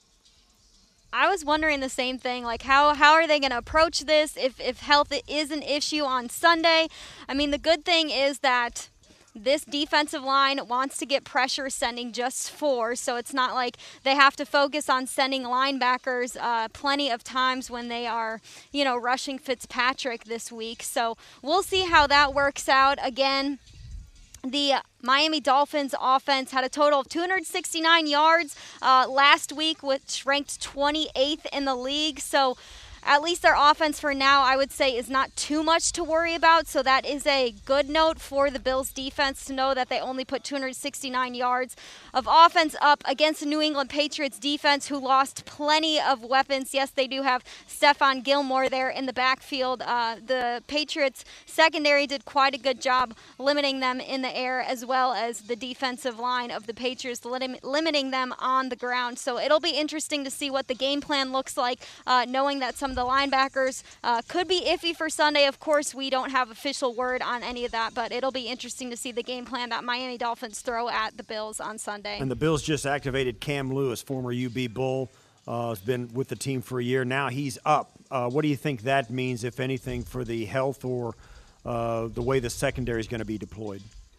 I was wondering the same thing, like how, how are they going to approach this if, if health is an issue on Sunday? I mean, the good thing is that this defensive line wants to get pressure sending just four, so it's not like they have to focus on sending linebackers uh, plenty of times when they are, you know, rushing Fitzpatrick this week. So we'll see how that works out. Again, the Miami Dolphins offense had a total of two hundred sixty-nine yards uh, last week, which ranked twenty-eighth in the league. So at least their offense for now, I would say, is not too much to worry about. So that is a good note for the Bills defense to know that they only put two hundred sixty-nine yards of offense up against the New England Patriots defense, who lost plenty of weapons. Yes, they do have Stephon Gilmore there in the backfield. Uh, the Patriots secondary did quite a good job limiting them in the air, as well as the defensive line of the Patriots lim- limiting them on the ground. So it'll be interesting to see what the game plan looks like, uh, knowing that some the linebackers uh, could be iffy for Sunday. Of course, we don't have official word on any of that, but it'll be interesting to see the game plan that Miami Dolphins throw at the Bills on Sunday. And the Bills just activated Cam Lewis, former U B Bull, uh, has been with the team for a year. Now he's up. Uh, what do you think that means, if anything, for the health or uh, the way the secondary is going to be deployed?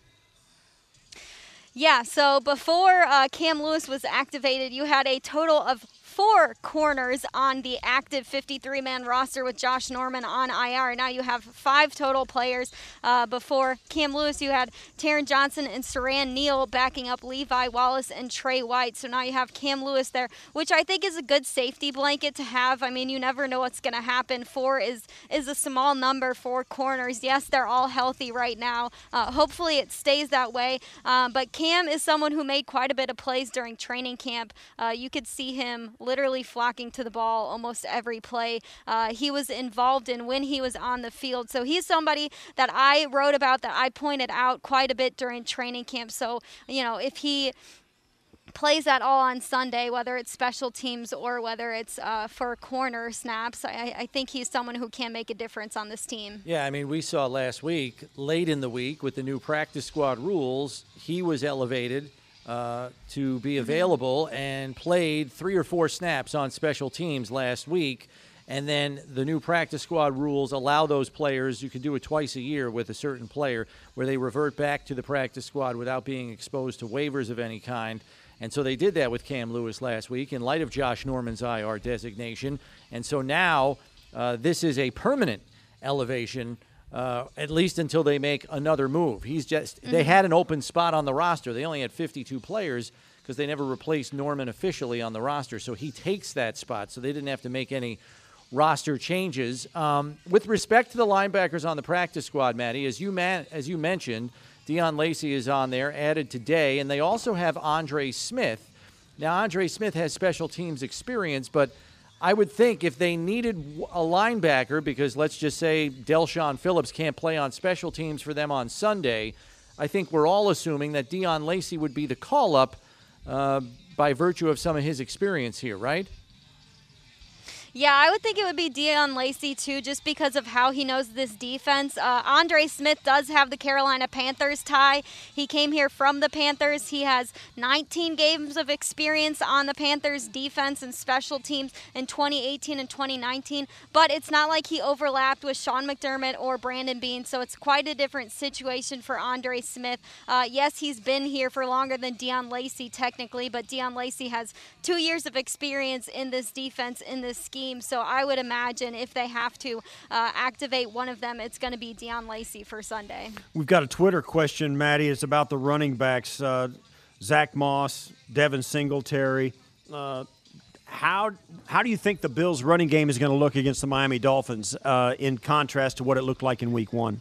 Yeah, so before uh, Cam Lewis was activated, you had a total of four corners on the active fifty-three man roster with Josh Norman on I R. Now you have five total players. Uh, before Cam Lewis, you had Taron Johnson and Saran Neal backing up Levi Wallace and Trey White. So now you have Cam Lewis there, which I think is a good safety blanket to have. I mean, you never know what's going to happen. Four is, is a small number for corners. Yes, they're all healthy right now. Uh, hopefully it stays that way. Um, but Cam is someone who made quite a bit of plays during training camp. Uh, you could see him literally flocking to the ball almost every play uh, he was involved in when he was on the field. So he's somebody that I wrote about, that I pointed out quite a bit during training camp. So, you know, if he plays that all on Sunday, whether it's special teams or whether it's uh, for corner snaps, I, I think he's someone who can make a difference on this team. Yeah, I mean, we saw last week, late in the week, with the new practice squad rules, he was elevated uh, to be available and played three or four snaps on special teams last week. And then the new practice squad rules allow those players, you can do it twice a year with a certain player, where they revert back to the practice squad without being exposed to waivers of any kind. And so they did that with Cam Lewis last week in light of Josh Norman's I R designation. And so now uh, this is a permanent elevation, uh, at least until they make another move. He's just mm-hmm. They had an open spot on the roster. They only had fifty-two players because they never replaced Norman officially on the roster. So he takes that spot. So they didn't have to make any roster changes. Um, with respect to the linebackers on the practice squad, Maddie, as you man- as you mentioned, Deon Lacey is on there, added today, and they also have Andre Smith. Now, Andre Smith has special teams experience, but I would think if they needed a linebacker, because let's just say Delshon Phillips can't play on special teams for them on Sunday, I think we're all assuming that Deon Lacey would be the call-up uh, by virtue of some of his experience here, right? Yeah, I would think it would be Deon Lacey, too, just because of how he knows this defense. Uh, Andre Smith does have the Carolina Panthers tie. He came here from the Panthers. He has nineteen games of experience on the Panthers defense and special teams in twenty eighteen and twenty nineteen, but it's not like he overlapped with Sean McDermott or Brandon Beane, so it's quite a different situation for Andre Smith. Uh, yes, he's been here for longer than Deon Lacey, technically, but Deon Lacey has two years of experience in this defense, in this scheme. So I would imagine if they have to uh, activate one of them, it's going to be Deon Lacey for Sunday. We've got a Twitter question, Maddie. It's about the running backs, uh, Zach Moss, Devin Singletary. Uh, how how do you think the Bills' running game is going to look against the Miami Dolphins uh, in contrast to what it looked like in Week One?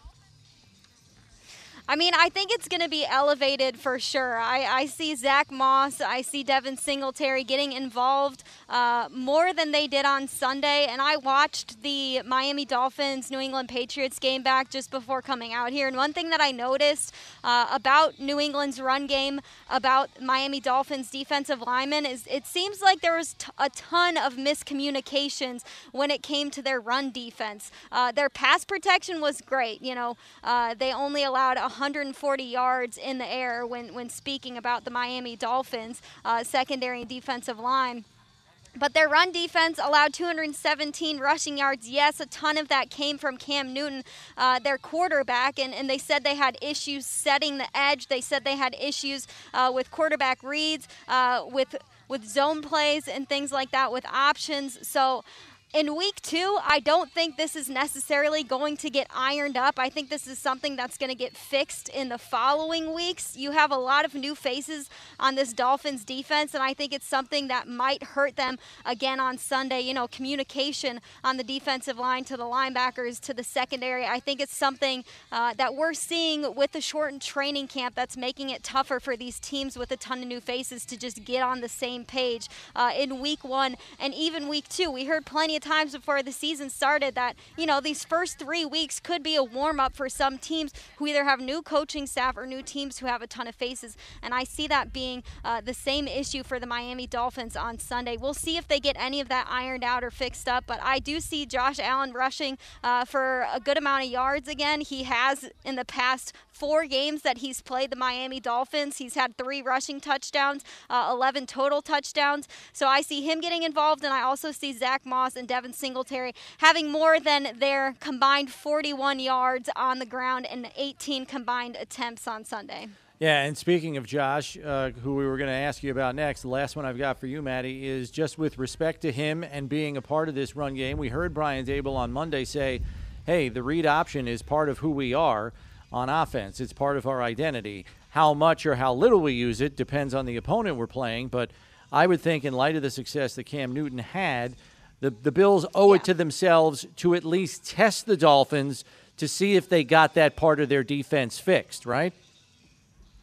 I mean, I think it's going to be elevated for sure. I, I see Zach Moss, I see Devin Singletary getting involved uh, more than they did on Sunday. And I watched the Miami Dolphins New England Patriots game back just before coming out here. And one thing that I noticed uh, about New England's run game, about Miami Dolphins defensive linemen, is it seems like there was t- a ton of miscommunications when it came to their run defense. Uh, their pass protection was great. You know, uh, they only allowed one hundred forty yards in the air when, when speaking about the Miami Dolphins uh, secondary and defensive line. But their run defense allowed two hundred seventeen rushing yards. Yes, a ton of that came from Cam Newton, uh, their quarterback, and, and they said they had issues setting the edge. They said they had issues uh, with quarterback reads, uh, with with zone plays and things like that, with options. So in week two, I don't think this is necessarily going to get ironed up. I think this is something that's going to get fixed in the following weeks. You have a lot of new faces on this Dolphins defense, and I think it's something that might hurt them again on Sunday. You know, communication on the defensive line to the linebackers, to the secondary. I think it's something uh, that we're seeing with the shortened training camp that's making it tougher for these teams with a ton of new faces to just get on the same page uh, in week one and even week two. We heard plenty of times before the season started that, you know, these first three weeks could be a warm-up for some teams who either have new coaching staff or new teams who have a ton of faces, and I see that being uh, the same issue for the Miami Dolphins on Sunday. We'll see if they get any of that ironed out or fixed up, but I do see Josh Allen rushing uh, for a good amount of yards again. He has in the past four games that he's played the Miami Dolphins. He's had three rushing touchdowns, uh, eleven total touchdowns. So I see him getting involved, and I also see Zach Moss and Devin Singletary having more than their combined forty-one yards on the ground and eighteen combined attempts on Sunday. Yeah, and speaking of Josh, uh, who we were going to ask you about next, the last one I've got for you, Maddie, is just with respect to him and being a part of this run game. We heard Brian Daboll on Monday say, hey, the read option is part of who we are on offense. It's part of our identity. How much or how little we use it depends on the opponent we're playing, but I would think in light of the success that Cam Newton had, the, the Bills owe yeah. it to themselves to at least test the Dolphins to see if they got that part of their defense fixed, right?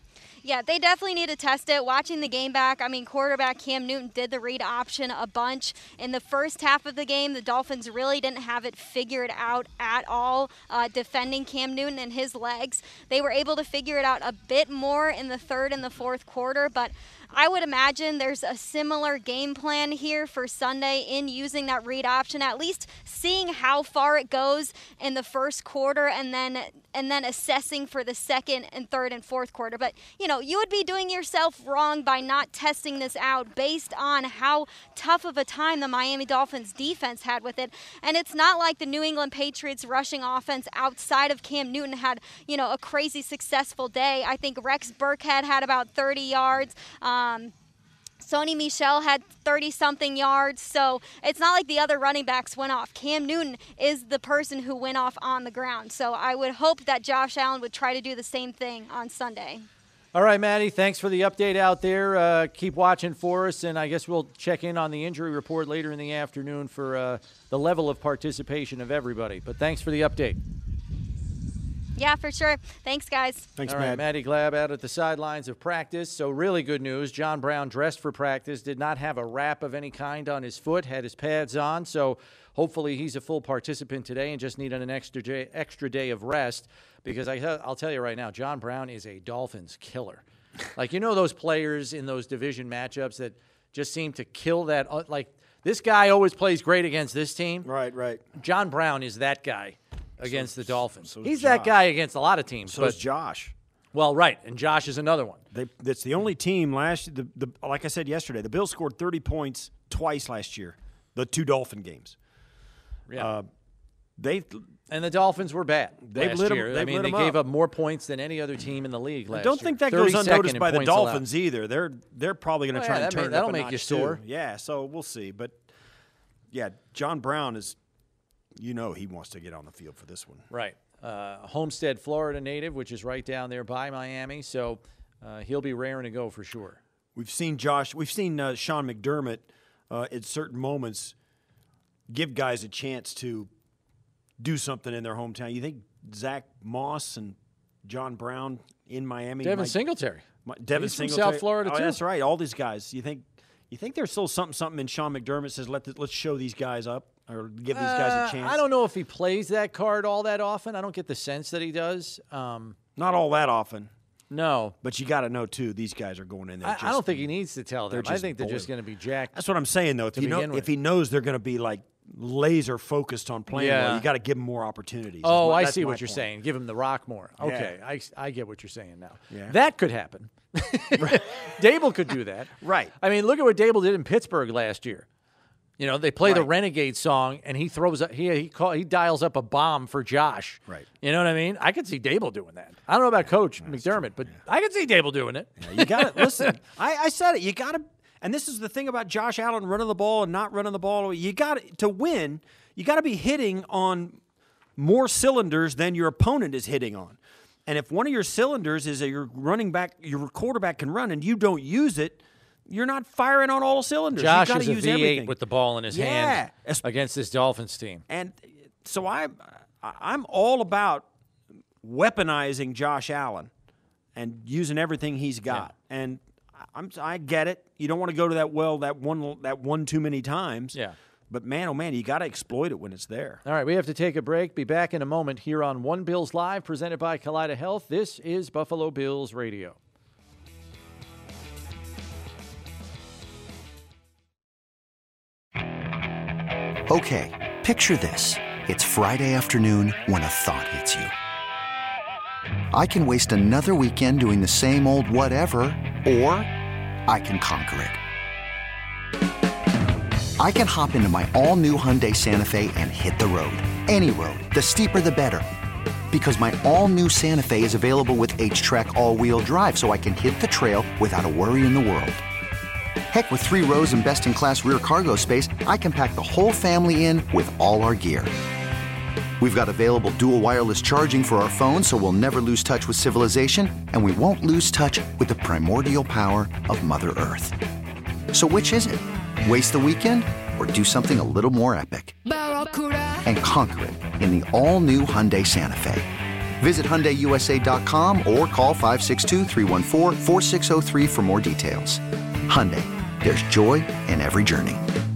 Yeah, they definitely need to test it. Watching the game back, I mean, quarterback Cam Newton did the read option a bunch. In the first half of the game, the Dolphins really didn't have it figured out at all, uh, defending Cam Newton and his legs. They were able to figure it out a bit more in the third and the fourth quarter, but I would imagine there's a similar game plan here for Sunday in using that read option, at least seeing how far it goes in the first quarter and then and then assessing for the second and third and fourth quarter. But, you know, you would be doing yourself wrong by not testing this out based on how tough of a time the Miami Dolphins defense had with it. And it's not like the New England Patriots rushing offense outside of Cam Newton had, you know, a crazy successful day. I think Rex Burkhead had about thirty yards. Um, Um, Sony Michel had thirty-something yards, so it's not like the other running backs went off. Cam Newton is the person who went off on the ground, so I would hope that Josh Allen would try to do the same thing on Sunday. All right, Maddie, thanks for the update out there. Uh, keep watching for us, and I guess we'll check in on the injury report later in the afternoon for uh, the level of participation of everybody. But thanks for the update. Yeah, for sure. Thanks, guys. Thanks, All Matt. right, Maddie Glab out at the sidelines of practice. So really good news. John Brown dressed for practice, did not have a wrap of any kind on his foot, had his pads on. So hopefully he's a full participant today and just needed an extra day, extra day of rest because I, I'll tell you right now, John Brown is a Dolphins killer. Like, you know those players in those division matchups that just seem to kill that? Like, this guy always plays great against this team. Right, right. John Brown is that guy against so, the Dolphins. So He's Josh. that guy against a lot of teams. So but, is Josh. Well, right, and Josh is another one. They, that's the only team last the, the like I said yesterday, the Bills scored thirty points twice last year, the two Dolphin games. Yeah. Uh, they and the Dolphins were bad They've last lit 'em- year. they've I mean, lit they 'em gave up. up more points than any other team in the league last I don't year. think that goes unnoticed in by the points allowed. Dolphins either. They're they're probably going to Well, try yeah, and that turn may- it that'll up a make notch you sore. too. Yeah, so we'll see. But yeah, John Brown is, you know, he wants to get on the field for this one. Right. Uh, Homestead, Florida native, which is right down there by Miami. So uh, he'll be raring to go for sure. We've seen Josh. We've seen uh, Sean McDermott uh, at certain moments give guys a chance to do something in their hometown. You think Zach Moss and John Brown in Miami? Devin might, Singletary. Might, Devin He's from Singletary. South Florida, oh, too. That's right. All these guys. You think you think there's still something something in Sean McDermott says let the, let's show these guys up or give these guys Uh, a chance. I don't know if he plays that card all that often. I don't get the sense that he does. Um, Not all that often. No. But you got to know, too, these guys are going in there. I, just, I don't think he needs to tell them. they're I just think they're just bored. going to be jacked. That's what I'm saying, though. If, to you know, begin with. if he knows they're going to be, like, laser focused on playing Yeah. well, you got to give them more opportunities. Oh, That's my- I that's see my what you're point. saying. Give him the rock more. Yeah. Okay, I, I get what you're saying now. Yeah. That could happen. Dable could do that. Right. I mean, look at what Dable did in Pittsburgh last year. You know, they play the Right. Renegade song, and he throws a, he he call, he dials up a bomb for Josh. Right. You know what I mean? I could see Dable doing that. I don't know about Coach McDermott, but I could see Dable doing it. Yeah, you got to listen. I, I said it. You got to, and this is the thing about Josh Allen running the ball and not running the ball. You got to win. You got to be hitting on more cylinders than your opponent is hitting on. And if one of your cylinders is that your running back, your quarterback can run, and you don't use it, you're not firing on all cylinders. Josh you is a use V eight everything. with the ball in his Yeah. hand against this Dolphins team. And so I, I'm all about weaponizing Josh Allen and using everything he's got. Yeah. And I'm, I get it. You don't want to go to that well that one that one too many times. Yeah. But man, oh man, you got to exploit it when it's there. All right, we have to take a break. Be back in a moment here on One Bills Live, presented by Kaleida Health. This is Buffalo Bills Radio. Okay, picture this. It's Friday afternoon when a thought hits you. I can waste another weekend doing the same old whatever, or I can conquer it. I can hop into my all-new Hyundai Santa Fe and hit the road. Any road. The steeper, the better. Because my all-new Santa Fe is available with H-Track all-wheel drive, so I can hit the trail without a worry in the world. Heck, with three rows and best-in-class rear cargo space, I can pack the whole family in with all our gear. We've got available dual wireless charging for our phones, so we'll never lose touch with civilization, and we won't lose touch with the primordial power of Mother Earth. So which is it? Waste the weekend or do something a little more epic? And conquer it in the all-new Hyundai Santa Fe. Visit Hyundai U S A dot com or call five six two, three one four, four six zero three for more details. Hyundai, there's joy in every journey.